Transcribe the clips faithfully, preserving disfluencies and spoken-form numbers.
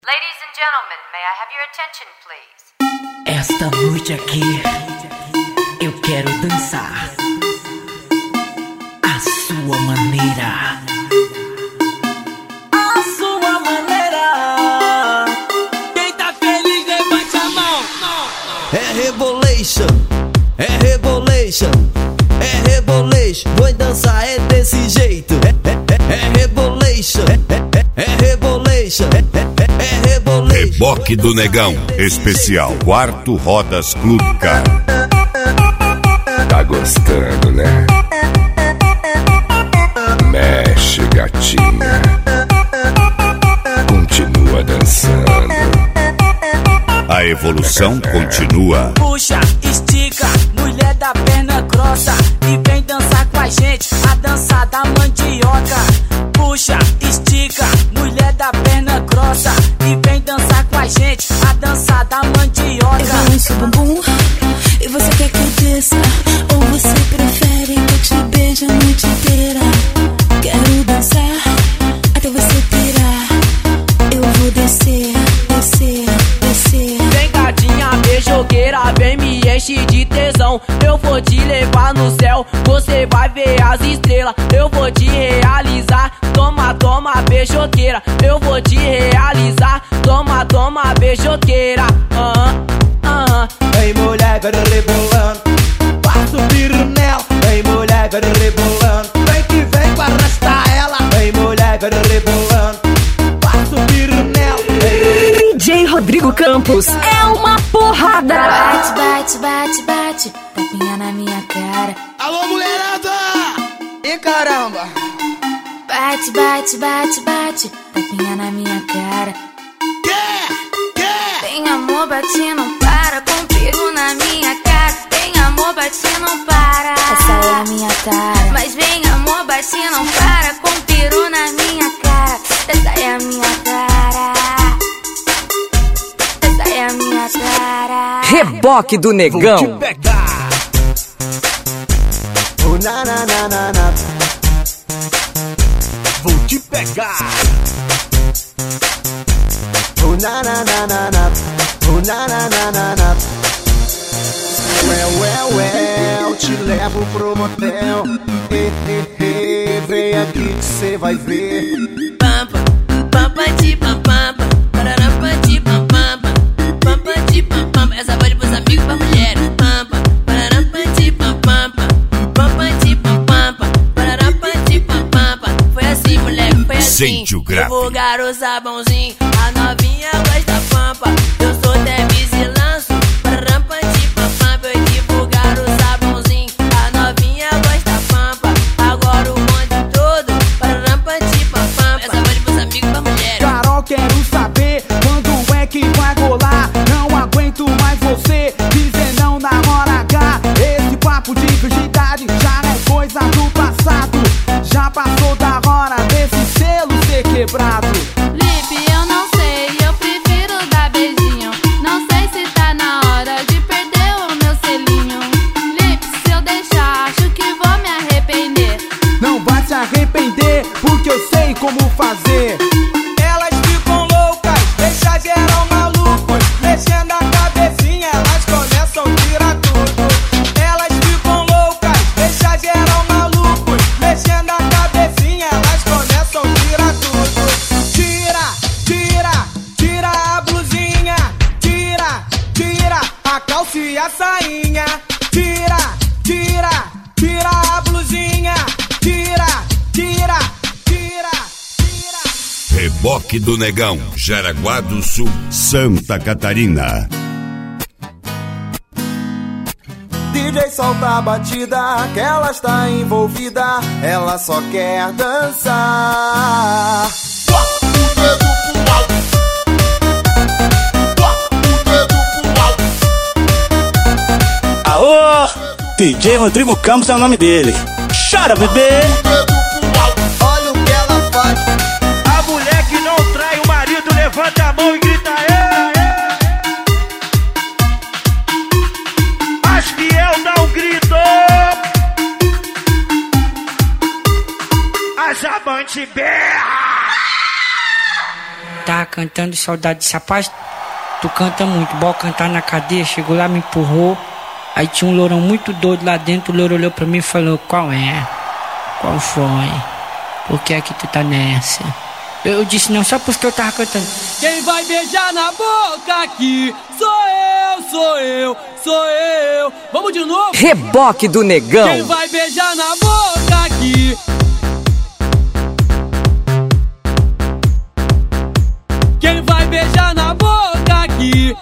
Ladies and gentlemen, may I have your attention, please? Esta noite aqui, eu quero dançar a sua maneira. A sua maneira. Quem tá feliz, levante a mão. É rebolation, é rebolation, é rebolation. Vou dançar é desse jeito. É, é, é rebolation, é, é, é rebolation, é, é, é rebolation. Reboque do Negão, especial Quarto Rodas Clube Car. Tá gostando, né? Mexe, gatinha. Continua dançando. A evolução continua. Puxa, estica, mulher da perna grossa, e vem dançar com a gente, a dança da mandioca. Puxa, estica, mulher da perna grossa, e vem dançar com a gente, a dança da mandioca. Eu balanço o bumbum e você quer que eu desça, ou você prefere que eu te beije a noite inteira? Quero dançar até você pirar. Eu vou descer, descer, descer. Vem gatinha beijoqueira, vem me enche de tesão. Eu vou te levar no céu, você vai ver as estrelas. Eu vou te realizar, toma, toma beijoqueira. Eu vou te realizar, toma, toma beijoqueira. Aham, aham. Vem mulher, vai rebolando, passa o tiro nela. Vem mulher, vai rebolando, vem que vem pra arrastar ela. Vem mulher, vai rebolando, passa o tiro nela. D J Rodrigo Campos é uma porrada. Bate, bate, bate, bate, tapinha na minha cara. Alô, mulherada! E caramba! Bate, bate, bate, bate, tapinha na minha cara. Quer? Quer? Tem amor, bate, não para, com perigo na minha cara. Tem amor, bate, não para. Essa é a minha cara. Mas vem amor, bate, não para, com peru na minha cara. Essa é a minha cara. Essa é a minha cara. Reboque do Negão. Vou te pegar. Oh, na, na, na, na, na. Vou te pegar. Oh, na, na, na, na, na. Oh, na, na, na, na, na. Well, well, well, te levo pro motel. Eh, eh, eh, vem aqui que cê vai ver. Pampa, pampa de pampampa, pararampa de pampampa, pampa de pampampa. Essa voz pros amigos, pra mulheres. Pampa, pararampa de pampampa, pampa de pampampa, pararampa de pampampa. Foi assim, moleque, foi assim. Sente o grave. Divulgar o sabãozinho, a novinha gosta pampa. Eu sou Demis e lanço, pararampa de pampampa. Eu divulgar o sabãozinho, a novinha gosta pampa. Agora o mundo todo, pararampa de pampampa. Essa voz pros amigos, pra mulheres. Carol, quero saber quando é que vai rolar. Não aguento mais você dizer não na hora H. Esse papo de virgindade já é coisa do passado. Já passou da hora desse selo ser quebrado. Lipe, eu não sei, eu prefiro dar beijinho. Não sei se tá na hora de perder o meu selinho. Lipe, se eu deixar, acho que vou me arrepender. Não vai se arrepender, porque eu sei como fazer. Elas ficam loucas, deixa geral maluco. Mexendo a cabecinha, elas começam a tirar tudo. Elas ficam loucas, deixa geral maluco. Mexendo a cabecinha, elas começam a tirar tudo. Tira, tira, tira a blusinha. Tira, tira a calça e a sainha. Tira, tira, tira a blusinha. Tira, tira, tira, tira. Reboque do Negão, Jaraguá do Sul, Santa Catarina. D J solta a batida, que ela está envolvida. Ela só quer dançar. Bota o dedo pro alto. Bota o dedo pro alto. Aô, D J Rodrigo Campos é o nome dele. Chora, bebê. Olha o que ela faz. A mulher que não trai o marido, levanta a mão e grita ê, ê. As fiel dá um grito. As amantes berra. tava cantando Saudade de Sapato. Tu canta muito, bora cantar na cadeia. Chegou lá, me empurrou. Aí tinha um lourão muito doido lá dentro. O louro olhou pra mim e falou: qual é? Qual foi? Por que é que tu tá nessa? Eu disse não, só porque eu tava cantando. Quem vai beijar na boca aqui sou eu, sou eu, sou eu. Vamos de novo? Reboque do Negão. Quem vai beijar na boca aqui? Quem vai beijar na boca aqui?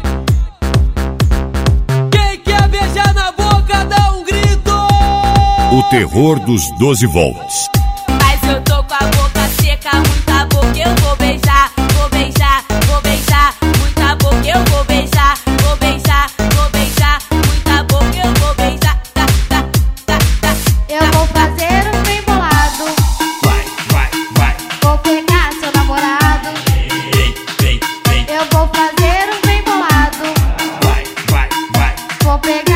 Quem quer beijar na boca dá um grito. O terror dos doze volts. Mas eu tô com a boca seca, muita boca eu vou beijar, vou beijar, vou beijar, muita boca eu vou beijar, vou beijar, vou beijar, muita boca eu vou beijar, tá, tá, tá, tá. Eu vou fazer um bem bolado. Vai, vai, vai. Vou pegar seu namorado. Vem, vem, vem. Eu vou fazer um bem bolado. Vai, vai, vai. Vou pegar